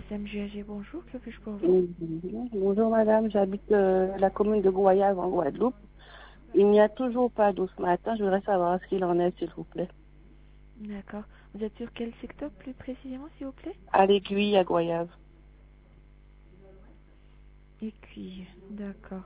SMGAG, bonjour, que puis-je pour vous? Bonjour madame, j'habite la commune de Goyave en Guadeloupe. Il n'y a toujours pas d'eau ce matin, je voudrais savoir ce qu'il en est s'il vous plaît. D'accord. Vous êtes sur quel secteur plus précisément, s'il vous plaît? À l'Aiguille à Goyave. Écuille, d'accord.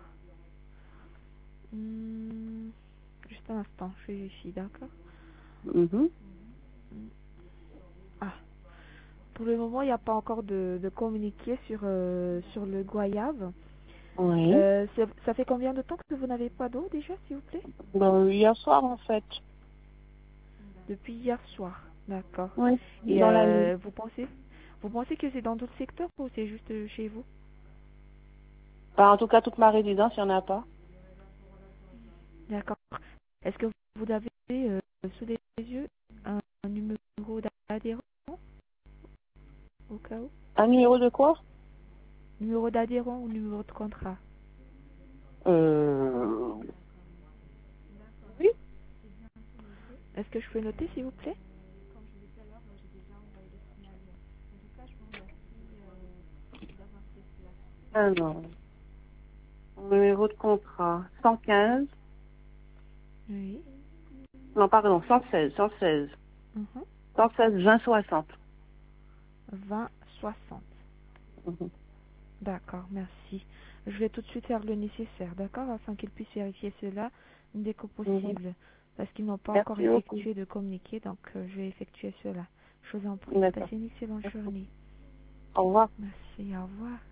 Juste un instant, je vérifie, d'accord? Mhm. Hmm. Ah, pour le moment, il n'y a pas encore de communiqué sur le Goyave. Oui. Ça fait combien de temps que vous n'avez pas d'eau déjà, s'il vous plaît? Bon, hier soir en fait. Depuis hier soir, d'accord. Oui, Et dans la nuit. vous pensez que c'est dans d'autres secteurs ou c'est juste chez vous? Enfin, en tout cas, toute ma résidence, il n'y en a pas. D'accord. Est-ce que vous avez sous les yeux un numéro d'adhérent au cas où? Un numéro de quoi? Numéro d'adhérent ou numéro de contrat? Euh... Oui. Est-ce que je peux noter, s'il vous plaît? Ah non. Numéro de contrat. 115. Oui. Non, pardon, 116, 116. Mhm. 116, 20, 60. 20 60. Mhm. D'accord, merci. Je vais tout de suite faire le nécessaire, d'accord, afin qu'ils puissent vérifier cela dès que Mhm. possible. Parce qu'ils n'ont pas encore Merci beaucoup. effectué de communiqué, donc je vais effectuer cela. Je vous en prie. D'accord. Passez une excellente journée. Au revoir. Merci, au revoir.